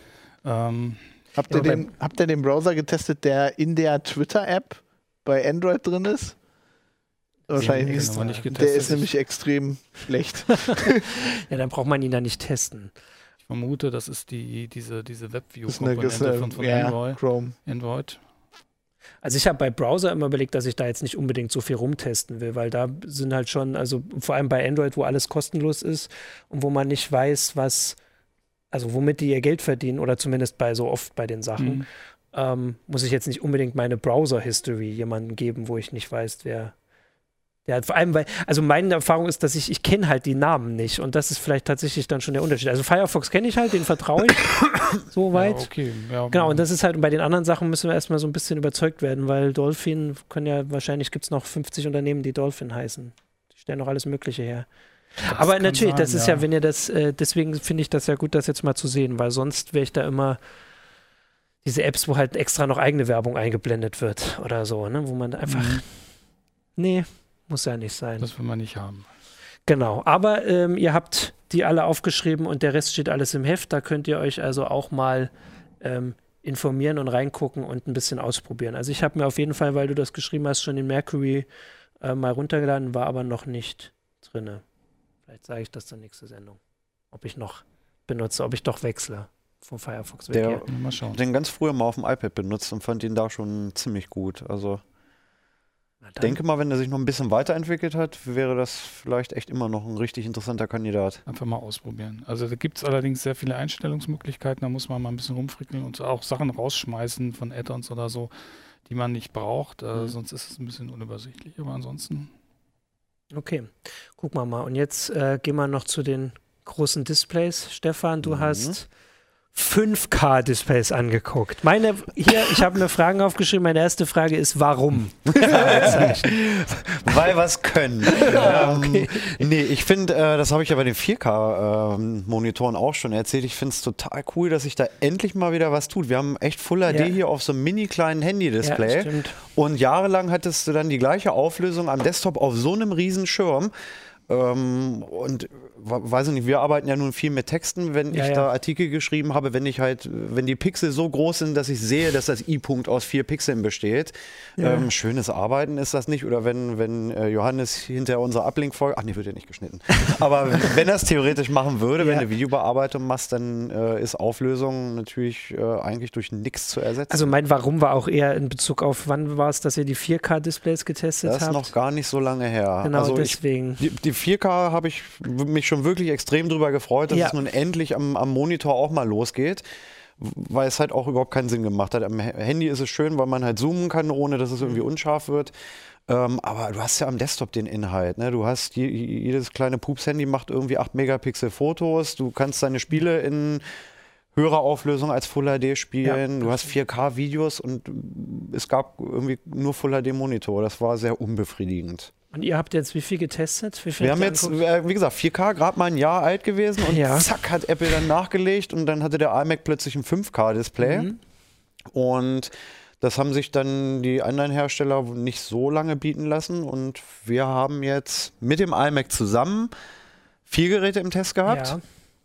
Habt ihr den Browser getestet, der in der Twitter-App bei Android drin ist? Wahrscheinlich nicht. Der ist nämlich extrem schlecht. Ja, dann braucht man ihn da nicht testen. Ich vermute, das ist diese WebView-Komponente von Android. Chrome. Android. Also ich habe bei Browser immer überlegt, dass ich da jetzt nicht unbedingt so viel rumtesten will, weil da sind halt schon, also vor allem bei Android, wo alles kostenlos ist und wo man nicht weiß, womit die ihr Geld verdienen oder zumindest so oft bei den Sachen, muss ich jetzt nicht unbedingt meine Browser-History jemandem geben, wo ich nicht weiß, wer. Ja, vor allem, also meine Erfahrung ist, dass ich kenne halt die Namen nicht und das ist vielleicht tatsächlich dann schon der Unterschied. Also Firefox kenne ich halt, den vertraue ich soweit. Ja, okay. Ja, genau, und das ist halt, und bei den anderen Sachen müssen wir erstmal so ein bisschen überzeugt werden, weil Dolphin wahrscheinlich gibt es noch 50 Unternehmen, die Dolphin heißen. Die stellen noch alles Mögliche her. Aber natürlich, das ist ja, wenn ihr das, deswegen finde ich das ja gut, das jetzt mal zu sehen, weil sonst wäre ich da immer diese Apps, wo halt extra noch eigene Werbung eingeblendet wird oder so, ne, wo man einfach, nee, muss ja nicht sein. Das will man nicht haben. Genau, aber ihr habt die alle aufgeschrieben und der Rest steht alles im Heft. Da könnt ihr euch also auch mal informieren und reingucken und ein bisschen ausprobieren. Also ich habe mir auf jeden Fall, weil du das geschrieben hast, schon den Mercury mal runtergeladen, war aber noch nicht drin. Vielleicht sage ich das dann nächste Sendung. Ob ich noch benutze, ob ich doch wechsle vom Firefox weg. Mal schauen. Den ganz früher mal auf dem iPad benutzt und fand ihn da schon ziemlich gut. Also ich denke mal, wenn er sich noch ein bisschen weiterentwickelt hat, wäre das vielleicht echt immer noch ein richtig interessanter Kandidat. Einfach mal ausprobieren. Also da gibt es allerdings sehr viele Einstellungsmöglichkeiten, da muss man mal ein bisschen rumfrickeln und auch Sachen rausschmeißen von Add-ons oder so, die man nicht braucht. Sonst ist es ein bisschen unübersichtlich, aber ansonsten. Okay, gucken wir mal. Und jetzt gehen wir noch zu den großen Displays. Stefan, du hast 5K-Displays angeguckt. Ich habe mir Fragen aufgeschrieben. Meine erste Frage ist, warum? Weil wir es können. Okay. Nee, ich finde, das habe ich ja bei den 4K-Monitoren auch schon erzählt. Ich finde es total cool, dass sich da endlich mal wieder was tut. Wir haben echt Full HD hier auf so einem mini kleinen Handy-Display. Ja, und jahrelang hattest du dann die gleiche Auflösung am Desktop auf so einem riesen Schirm. Und weiß ich nicht, wir arbeiten ja nun viel mit Texten, wenn ich da Artikel geschrieben habe, wenn die Pixel so groß sind, dass ich sehe, dass das I-Punkt aus 4 Pixeln besteht. Schönes Arbeiten ist das nicht. Oder wenn Johannes hinter unserer Uplink-Folge, ach nee, wird ja nicht geschnitten. Aber wenn er es theoretisch machen würde, wenn du Videobearbeitung machst, dann ist Auflösung natürlich eigentlich durch nichts zu ersetzen. Also mein Warum war auch eher in Bezug auf, wann war es, dass ihr die 4K-Displays getestet habt? Das ist noch gar nicht so lange her. Genau, also deswegen. Die 4K habe ich mich schon wirklich extrem drüber gefreut, dass es nun endlich am Monitor auch mal losgeht, weil es halt auch überhaupt keinen Sinn gemacht hat. Am Handy ist es schön, weil man halt zoomen kann, ohne dass es irgendwie unscharf wird. Aber du hast ja am Desktop den Inhalt. Ne? Du hast jedes kleine Pups-Handy macht irgendwie 8 Megapixel Fotos. Du kannst deine Spiele in höherer Auflösung als Full HD spielen. Du hast 4K-Videos und es gab irgendwie nur Full HD-Monitor. Das war sehr unbefriedigend. Und ihr habt jetzt wie viel getestet? Wir haben jetzt, wie gesagt, 4K, gerade mal ein Jahr alt gewesen und zack, hat Apple dann nachgelegt und dann hatte der iMac plötzlich ein 5K-Display. Und das haben sich dann die anderen Hersteller nicht so lange bieten lassen und wir haben jetzt mit dem iMac zusammen 4 Geräte im Test gehabt,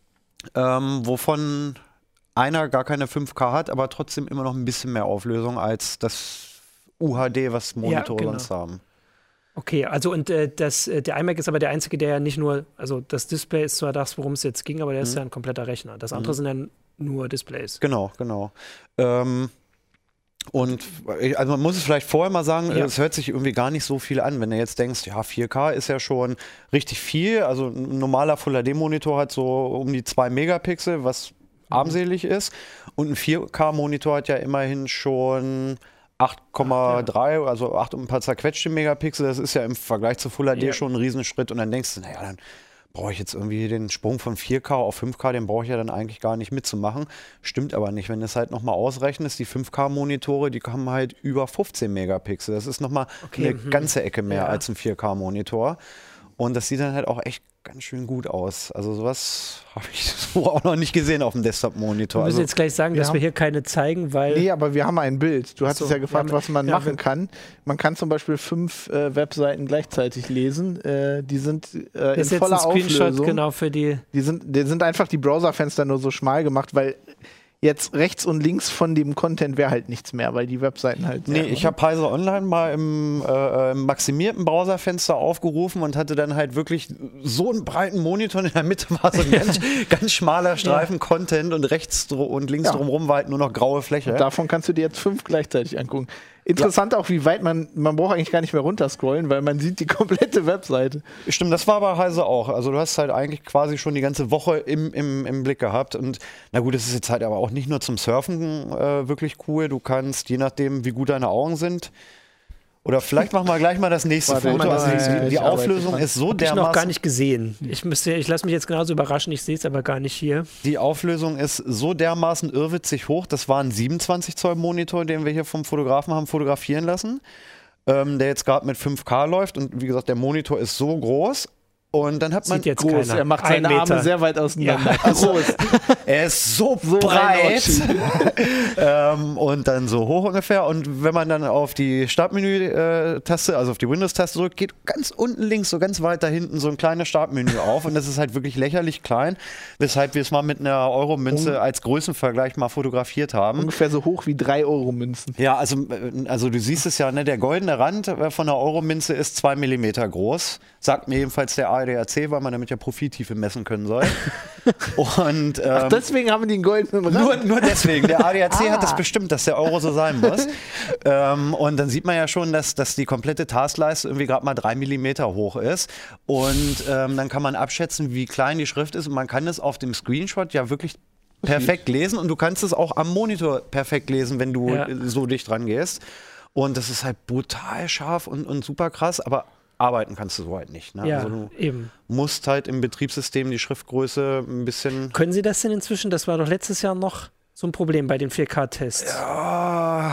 wovon einer gar keine 5K hat, aber trotzdem immer noch ein bisschen mehr Auflösung als das UHD, was Monitore sonst haben. Okay, also und der iMac ist aber der einzige, der ja nicht nur, also das Display ist zwar das, worum es jetzt ging, aber der ist ja ein kompletter Rechner. Das andere sind dann nur Displays. Genau. Und also man muss es vielleicht vorher mal sagen, es hört sich irgendwie gar nicht so viel an, wenn du jetzt denkst, ja 4K ist ja schon richtig viel, also ein normaler Full-HD-Monitor hat so um die 2 Megapixel, was armselig ist und ein 4K-Monitor hat ja immerhin schon 8,3, also 8 und ein paar zerquetschte Megapixel, das ist ja im Vergleich zu Full HD schon ein Riesenschritt und dann denkst du, naja, dann brauche ich jetzt irgendwie den Sprung von 4K auf 5K, den brauche ich ja dann eigentlich gar nicht mitzumachen. Stimmt aber nicht, wenn du es halt nochmal ausrechnest, die 5K-Monitore, die haben halt über 15 Megapixel, das ist nochmal eine ganze Ecke mehr als ein 4K-Monitor und das sieht dann halt auch echt ganz schön gut aus. Also sowas habe ich so auch noch nicht gesehen auf dem Desktop-Monitor. Wir müssen jetzt gleich sagen, dass wir hier keine zeigen, weil... Nee, aber wir haben ein Bild. Du hast es ja gefragt, was man machen kann. Man kann zum Beispiel 5 Webseiten gleichzeitig lesen. Die sind in voller Auflösung. Genau für die sind einfach die Browserfenster nur so schmal gemacht, weil jetzt rechts und links von dem Content wäre halt nichts mehr, weil die Webseiten halt... Nee, ich habe Heise Online mal im maximierten Browserfenster aufgerufen und hatte dann halt wirklich so einen breiten Monitor. In der Mitte war so ein ganz schmaler Streifen Content und rechts und links drumherum war halt nur noch graue Fläche. Und davon kannst du dir jetzt 5 gleichzeitig angucken. Interessant auch, wie weit man braucht eigentlich gar nicht mehr runterscrollen, weil man sieht die komplette Webseite. Stimmt, das war bei Heise auch. Also du hast halt eigentlich quasi schon die ganze Woche im Blick gehabt. Und na gut, das ist jetzt halt aber auch nicht nur zum Surfen wirklich cool. Du kannst, je nachdem, wie gut deine Augen sind, oder vielleicht machen wir gleich mal das nächste Foto. Also die Auflösung ist so dermaßen... Ich noch gar nicht gesehen. Ich lasse mich jetzt genauso überraschen, ich sehe es aber gar nicht hier. Die Auflösung ist so dermaßen irrwitzig hoch. Das war ein 27 Zoll Monitor, den wir hier vom Fotografen haben fotografieren lassen, der jetzt gerade mit 5K läuft. Und wie gesagt, der Monitor ist so groß. Und dann hat man jetzt groß. Er macht seine Arme sehr weit auseinander. Also, er ist so breit und dann so hoch ungefähr. Und wenn man dann auf die Startmenü-Taste, also auf die Windows-Taste drückt, geht ganz unten links, so ganz weit da hinten, so ein kleines Startmenü auf. Und das ist halt wirklich lächerlich klein, weshalb wir es mal mit einer Euro-Münze als Größenvergleich mal fotografiert haben. Ungefähr so hoch wie 3 Euro-Münzen. Ja, also du siehst es ja, ne, der goldene Rand von der Euro-Münze ist 2 Millimeter groß. Sagt mir jedenfalls der ADAC, weil man damit ja Profittiefe messen können soll. Und, deswegen haben wir den goldenen Rand. Nur deswegen. Der ADAC hat das bestimmt, dass der Euro so sein muss. Und dann sieht man ja schon, dass die komplette Taskleiste irgendwie gerade mal 3 Millimeter hoch ist. Und dann kann man abschätzen, wie klein die Schrift ist. Und man kann es auf dem Screenshot ja wirklich perfekt lesen. Und du kannst es auch am Monitor perfekt lesen, wenn du so dicht dran gehst. Und das ist halt brutal scharf und super krass, aber arbeiten kannst du so halt nicht. Ne? Ja, also du eben. musst halt im Betriebssystem die Schriftgröße ein bisschen... Können Sie das denn inzwischen? Das war doch letztes Jahr noch so ein Problem bei den 4K-Tests. Ja.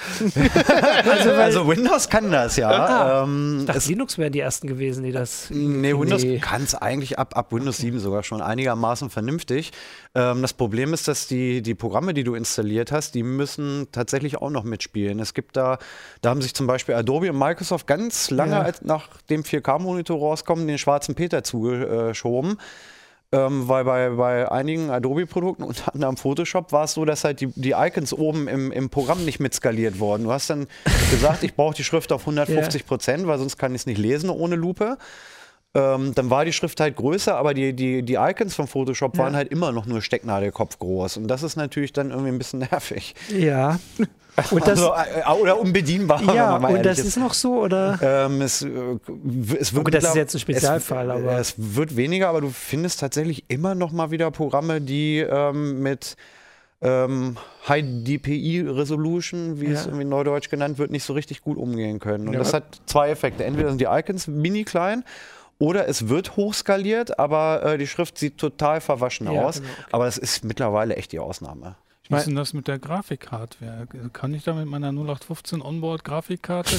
also Windows kann das, ja. Ich dachte, Linux wären die ersten gewesen, die das... Nee, Windows kann es eigentlich ab Windows 7 sogar schon einigermaßen vernünftig. Das Problem ist, dass die Programme, die du installiert hast, die müssen tatsächlich auch noch mitspielen. Es gibt da haben sich zum Beispiel Adobe und Microsoft ganz lange, nach dem 4K-Monitor rauskommen, den schwarzen Peter zugeschoben. Weil bei einigen Adobe-Produkten, unter anderem Photoshop, war es so, dass halt die Icons oben im Programm nicht mitskaliert wurden. Du hast dann gesagt, ich brauche die Schrift auf 150%, weil sonst kann ich es nicht lesen ohne Lupe. Dann war die Schrift halt größer, aber die Icons von Photoshop waren halt immer noch nur Stecknadelkopf groß. Und das ist natürlich dann irgendwie ein bisschen nervig. Ja. Und das, oder unbedienbar. Ja, und das ist noch so, oder? Es wird okay, das ist jetzt ein Spezialfall, aber... Es wird weniger, aber du findest tatsächlich immer noch mal wieder Programme, die mit High DPI Resolution, wie es irgendwie neudeutsch genannt wird, nicht so richtig gut umgehen können. Und das hat zwei Effekte. Entweder sind die Icons mini klein oder es wird hochskaliert, aber die Schrift sieht total verwaschen aus. Genau, okay. Aber das ist mittlerweile echt die Ausnahme. Wie ist denn das mit der Grafikhardware? Kann ich da mit meiner 0815 Onboard-Grafikkarte,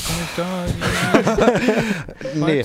Nee.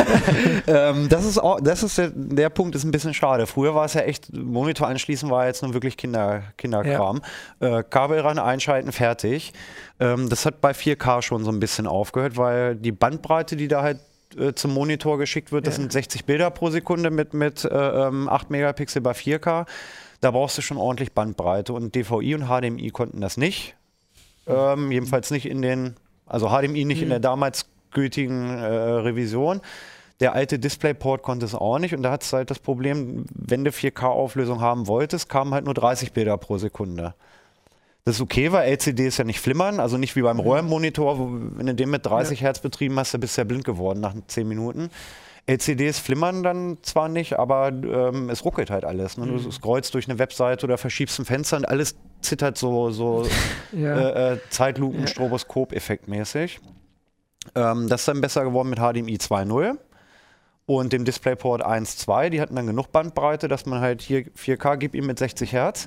Das ist der Punkt, ist ein bisschen schade. Früher war es ja echt, Monitor anschließen war jetzt nun wirklich Kinderkram. Kabel ran, einschalten, fertig. Das hat bei 4K schon so ein bisschen aufgehört, weil die Bandbreite, die da halt zum Monitor geschickt wird, das sind 60 Bilder pro Sekunde mit 8 Megapixel bei 4K. Da brauchst du schon ordentlich Bandbreite und DVI und HDMI konnten das nicht. Jedenfalls nicht also HDMI nicht in der damals gültigen Revision. Der alte DisplayPort konnte es auch nicht und da hat es halt das Problem, wenn du 4K-Auflösung haben wolltest, kamen halt nur 30 Bilder pro Sekunde. Das ist okay, weil LCDs ja nicht flimmern, also nicht wie beim Röhrenmonitor, wenn du den mit 30 Hertz betrieben hast, dann bist du ja blind geworden nach 10 Minuten. LCDs flimmern dann zwar nicht, aber es ruckelt halt alles. Ne? Du scrollst durch eine Webseite oder verschiebst ein Fenster und alles zittert so Zeitlupen, Stroboskop-Effekt-mäßig. Das ist dann besser geworden mit HDMI 2.0 und dem DisplayPort 1.2. Die hatten dann genug Bandbreite, dass man halt hier 4K gibt ihm mit 60 Hertz.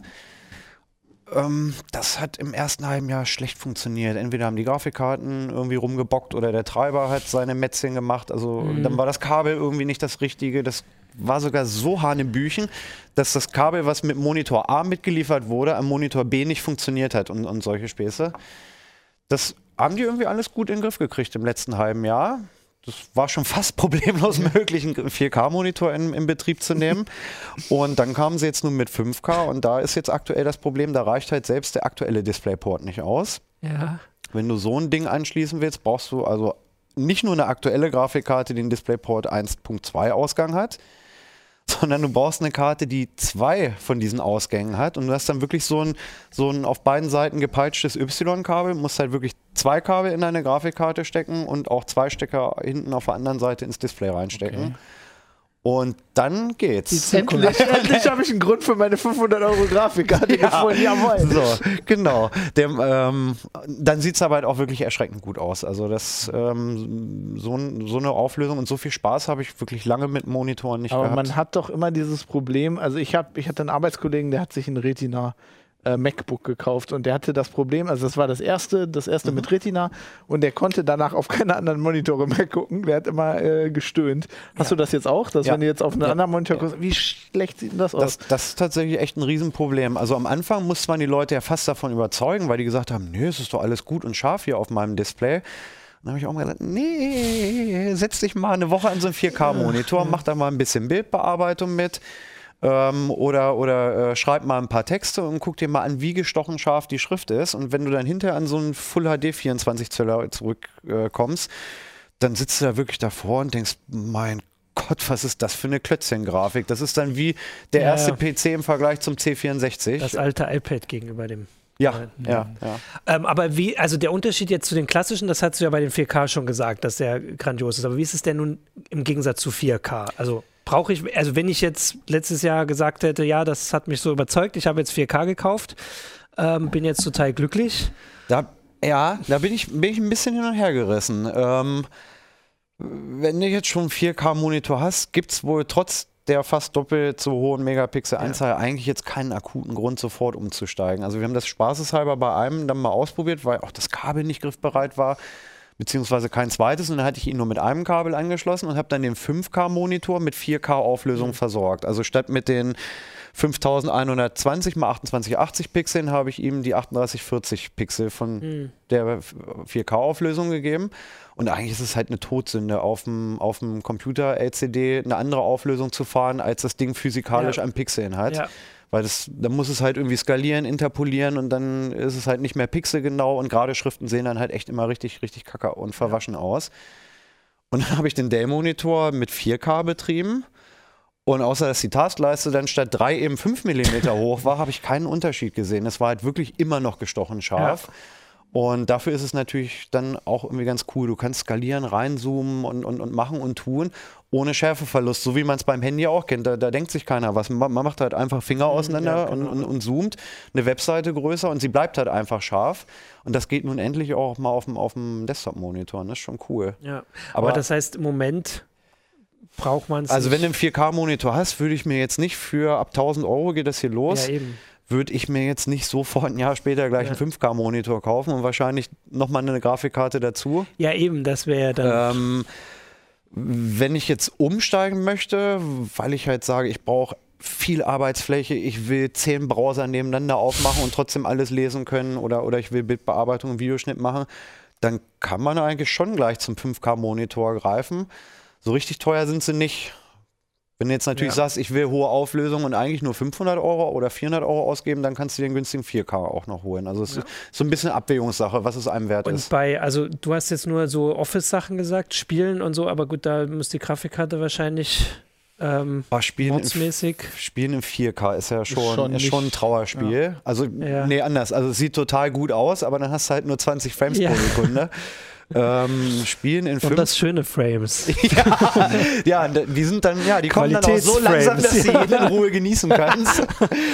Das hat im ersten halben Jahr schlecht funktioniert. Entweder haben die Grafikkarten irgendwie rumgebockt oder der Treiber hat seine Mätzchen gemacht. Also dann war das Kabel irgendwie nicht das Richtige. Das war sogar so hanebüchen, dass das Kabel, was mit Monitor A mitgeliefert wurde, am Monitor B nicht funktioniert hat und solche Späße. Das haben die irgendwie alles gut in den Griff gekriegt im letzten halben Jahr. Das war schon fast problemlos möglich, einen 4K-Monitor in Betrieb zu nehmen. Und dann kamen sie jetzt nun mit 5K und da ist jetzt aktuell das Problem, da reicht halt selbst der aktuelle DisplayPort nicht aus. Ja. Wenn du so ein Ding anschließen willst, brauchst du also nicht nur eine aktuelle Grafikkarte, die den DisplayPort 1.2 Ausgang hat, sondern du brauchst eine Karte, die 2 von diesen Ausgängen hat und du hast dann wirklich so ein auf beiden Seiten gepeitschtes Y-Kabel, musst halt wirklich 2 Kabel in deine Grafikkarte stecken und auch 2 Stecker hinten auf der anderen Seite ins Display reinstecken. Okay. Und dann geht's. Endlich habe ich einen Grund für meine 500 € Grafikkarte gefunden. Jawohl. So, genau. Dann sieht es aber halt auch wirklich erschreckend gut aus. Also das, so eine Auflösung und so viel Spaß habe ich wirklich lange mit Monitoren nicht gehabt. Aber man hat doch immer dieses Problem, also ich hatte einen Arbeitskollegen, der hat sich einen Retina MacBook gekauft und der hatte das Problem, also das war das erste mit Retina und der konnte danach auf keine anderen Monitore mehr gucken, der hat immer gestöhnt. Hast du das jetzt auch, dass wenn du jetzt auf einen anderen Monitor guckst, wie schlecht sieht denn das aus? Das ist tatsächlich echt ein Riesenproblem. Also am Anfang musste man die Leute ja fast davon überzeugen, weil die gesagt haben, nö, es ist doch alles gut und scharf hier auf meinem Display. Dann habe ich auch mal gesagt, nee, setz dich mal eine Woche an so einen 4K-Monitor, mach da mal ein bisschen Bildbearbeitung mit. Oder schreib mal ein paar Texte und guck dir mal an, wie gestochen scharf die Schrift ist. Und wenn du dann hinterher an so einen Full HD 24 Zöller zurückkommst, dann sitzt du da wirklich davor und denkst, mein Gott, was ist das für eine Klötzchen-Grafik? Das ist dann wie der erste PC im Vergleich zum C64. Das alte iPad gegenüber dem. Ja. Aber also der Unterschied jetzt zu den klassischen, das hast du ja bei den 4K schon gesagt, dass der grandios ist. Aber wie ist es denn nun im Gegensatz zu 4K? Also wenn ich jetzt letztes Jahr gesagt hätte, ja, das hat mich so überzeugt, ich habe jetzt 4K gekauft, bin jetzt total glücklich. Da bin ich ein bisschen hin und her gerissen. Wenn du jetzt schon einen 4K-Monitor hast, gibt es wohl trotz der fast doppelt so hohen Megapixel-Anzahl eigentlich jetzt keinen akuten Grund, sofort umzusteigen. Also wir haben das spaßeshalber bei einem dann mal ausprobiert, weil auch das Kabel nicht griffbereit war, beziehungsweise kein zweites, und dann hatte ich ihn nur mit einem Kabel angeschlossen und habe dann den 5K-Monitor mit 4K-Auflösung versorgt. Also statt mit den 5120 x 2880 Pixeln habe ich ihm die 3840 Pixel von der 4K-Auflösung gegeben. Und eigentlich ist es halt eine Todsünde, auf dem Computer LCD eine andere Auflösung zu fahren, als das Ding physikalisch an Pixeln hat. Ja. Weil dann muss es halt irgendwie skalieren, interpolieren und dann ist es halt nicht mehr pixelgenau und gerade Schriften sehen dann halt echt immer richtig, richtig kacke und verwaschen aus. Und dann habe ich den Dell-Monitor mit 4K betrieben und außer dass die Taskleiste dann statt 3 eben 5 mm hoch war, habe ich keinen Unterschied gesehen. Es war halt wirklich immer noch gestochen scharf. Ja. Und dafür ist es natürlich dann auch irgendwie ganz cool. Du kannst skalieren, reinzoomen und machen und tun, ohne Schärfeverlust, so wie man es beim Handy auch kennt. Da denkt sich keiner was. Man macht halt einfach Finger auseinander und zoomt eine Webseite größer und sie bleibt halt einfach scharf. Und das geht nun endlich auch mal auf dem Desktop-Monitor. Das ist schon cool. Ja. Aber das heißt, im Moment braucht man es Also wenn du einen 4K-Monitor hast, würde ich mir jetzt nicht für ab 1.000 Euro geht das hier los. Ja, eben. Würde ich mir jetzt nicht sofort ein Jahr später gleich einen 5K-Monitor kaufen und wahrscheinlich nochmal eine Grafikkarte dazu. Ja, eben, das wäre ja dann... wenn ich jetzt umsteigen möchte, weil ich halt sage, ich brauche viel Arbeitsfläche, ich will 10 Browser nebeneinander aufmachen und trotzdem alles lesen können oder ich will Bildbearbeitung und Videoschnitt machen, dann kann man eigentlich schon gleich zum 5K-Monitor greifen. So richtig teuer sind sie nicht. Wenn du jetzt natürlich sagst, ich will hohe Auflösung und eigentlich nur 500 Euro oder 400 Euro ausgeben, dann kannst du den günstigen 4K auch noch holen. Also es ist so ein bisschen Abwägungssache, was es einem wert ist. Und also du hast jetzt nur so Office-Sachen gesagt, Spielen und so, aber gut, da muss die Grafikkarte wahrscheinlich modsmäßig. Spielen in 4K ist ja schon ein Trauerspiel. Ja. Also nee, anders. Also es sieht total gut aus, aber dann hast du halt nur 20 Frames pro Sekunde. Spielen in 5. Und das schöne Frames. Die sind dann, die kommen dann auch so langsam, dass du jeden in Ruhe genießen kannst.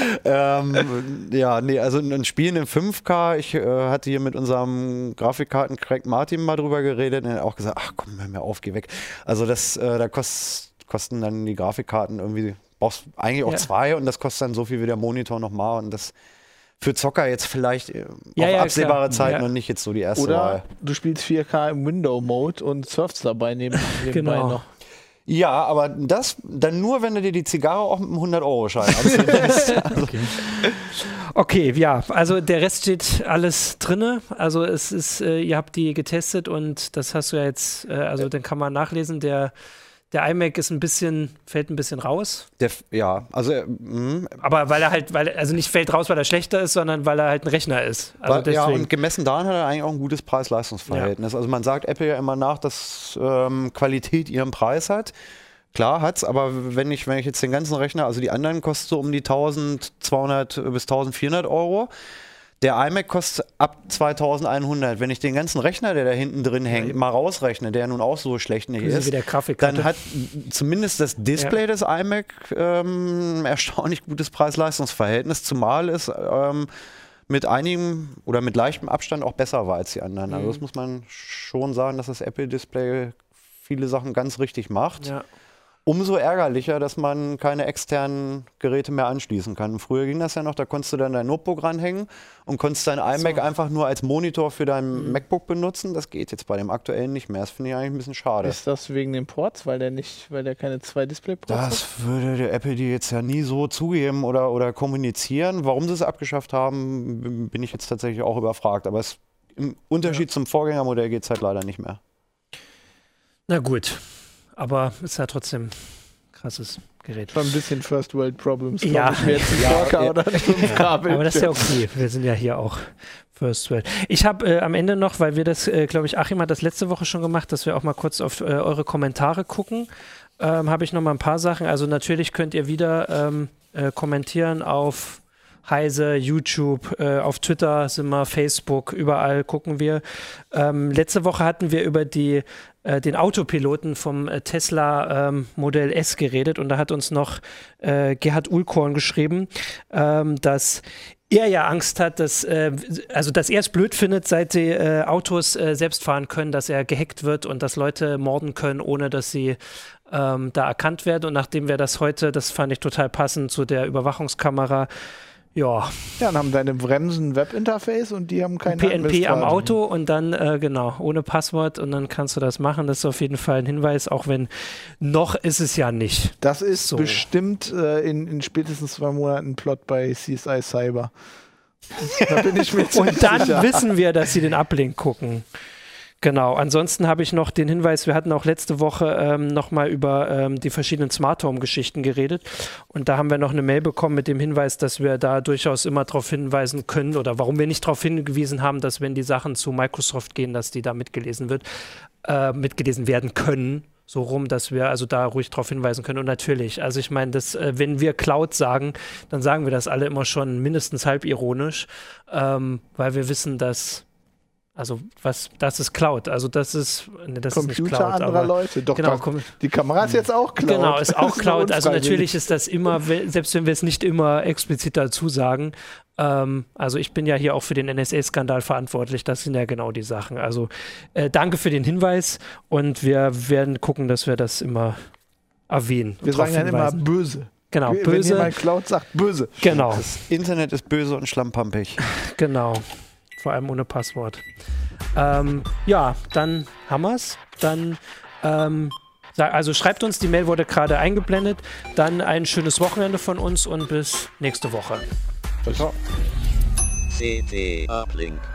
Also ein Spielen in 5K, ich hatte hier mit unserem Grafikkarten Craig Martin mal drüber geredet und er hat auch gesagt, ach komm, hör mir auf, geh weg. Also da kosten dann die Grafikkarten irgendwie, brauchst eigentlich auch 2 und das kostet dann so viel wie der Monitor nochmal und das für Zocker jetzt vielleicht auf absehbare Zeiten und nicht jetzt so die erste Wahl. Du spielst 4K im Window-Mode und surfst dabei nebenbei noch. Ja, aber das dann nur, wenn du dir die Zigarre auch mit einem 100-Euro-Schein anziehst. Okay, ja, also der Rest steht alles drinne. Also es ist, ihr habt die getestet und das hast du ja jetzt, also den kann man nachlesen, der iMac ist fällt ein bisschen raus. Aber also nicht fällt raus, weil er schlechter ist, sondern weil er halt ein Rechner ist. Also deswegen. Und gemessen daran hat er eigentlich auch ein gutes Preis-Leistungs-Verhältnis. Ja. Also man sagt Apple ja immer nach, dass Qualität ihren Preis hat. Klar hat's, aber wenn ich jetzt den ganzen Rechner, also die anderen kosten so um die 1.200 bis 1.400 Euro. Der iMac kostet ab 2.100. Wenn ich den ganzen Rechner, der da hinten drin hängt, mal rausrechne, der nun auch so schlecht nicht ist, dann hat zumindest das Display des iMac erstaunlich gutes Preis-Leistungs-Verhältnis, zumal es mit einigem oder mit leichtem Abstand auch besser war als die anderen. Also das muss man schon sagen, dass das Apple-Display viele Sachen ganz richtig macht. Ja. Umso ärgerlicher, dass man keine externen Geräte mehr anschließen kann. Früher ging das ja noch, da konntest du dann dein Notebook ranhängen und konntest dein iMac einfach nur als Monitor für dein MacBook benutzen. Das geht jetzt bei dem aktuellen nicht mehr. Das finde ich eigentlich ein bisschen schade. Ist das wegen den Ports, weil der keine 2 Display-Ports hat? Das würde der Apple die jetzt ja nie so zugeben oder kommunizieren. Warum sie es abgeschafft haben, bin ich jetzt tatsächlich auch überfragt. Aber im Unterschied zum Vorgängermodell geht es halt leider nicht mehr. Na gut. Aber ist ja trotzdem ein krasses Gerät. Schon ein bisschen First World Problems. Ja. Ich jetzt 4K oder 5K. Aber das ist ja okay. Wir sind ja hier auch First World. Ich habe am Ende noch, weil wir das, glaube ich, Achim hat das letzte Woche schon gemacht, dass wir auch mal kurz auf eure Kommentare gucken. Habe ich noch mal ein paar Sachen. Also natürlich könnt ihr wieder kommentieren auf Heise, YouTube, auf Twitter sind wir, Facebook, überall gucken wir. Letzte Woche hatten wir über den Autopiloten vom Tesla Modell S geredet und da hat uns noch Gerhard Uhlkorn geschrieben, dass er ja Angst hat, dass er es blöd findet, seit die Autos selbst fahren können, dass er gehackt wird und dass Leute morden können, ohne dass sie da erkannt werden. Und nachdem wir das heute, das fand ich total passend zu der Überwachungskamera, ja, dann haben deine Bremsen ein Webinterface und die haben kein PNP am Auto und dann, ohne Passwort und dann kannst du das machen. Das ist auf jeden Fall ein Hinweis, auch wenn noch ist es ja nicht. Das ist so. Bestimmt in spätestens 2 Monaten Plot bei CSI Cyber. Da bin ich mir und dann sicher. Wissen wir, dass sie den Uplink gucken. Genau, ansonsten habe ich noch den Hinweis, wir hatten auch letzte Woche nochmal über die verschiedenen Smart Home Geschichten geredet und da haben wir noch eine Mail bekommen mit dem Hinweis, dass wir da durchaus immer darauf hinweisen können oder warum wir nicht darauf hingewiesen haben, dass wenn die Sachen zu Microsoft gehen, dass die da mitgelesen werden können, so rum, dass wir also da ruhig darauf hinweisen können und natürlich, also ich meine, wenn wir Cloud sagen, dann sagen wir das alle immer schon mindestens halb ironisch, weil wir wissen, dass Also das ist Cloud. Also das ist das Computer ist nicht Cloud, anderer aber Leute. Doch, genau, die Kamera ist jetzt auch Cloud. Genau, ist auch Cloud. Also unfreiwillig. natürlich ist das immer, selbst wenn wir es nicht immer explizit dazu sagen. Also ich bin ja hier auch für den NSA-Skandal verantwortlich. Das sind ja genau die Sachen. Also danke für den Hinweis und wir werden gucken, dass wir das immer erwähnen. Wir sagen ja immer böse. Genau, Wenn böse. jemand Cloud sagt, böse. Genau. Das Internet ist böse und schlammpampig. Genau. Vor allem ohne Passwort. Ja, dann haben wir's. Dann, also schreibt uns, die Mail wurde gerade eingeblendet. Dann ein schönes Wochenende von uns und bis nächste Woche. Ciao. CT Uplink.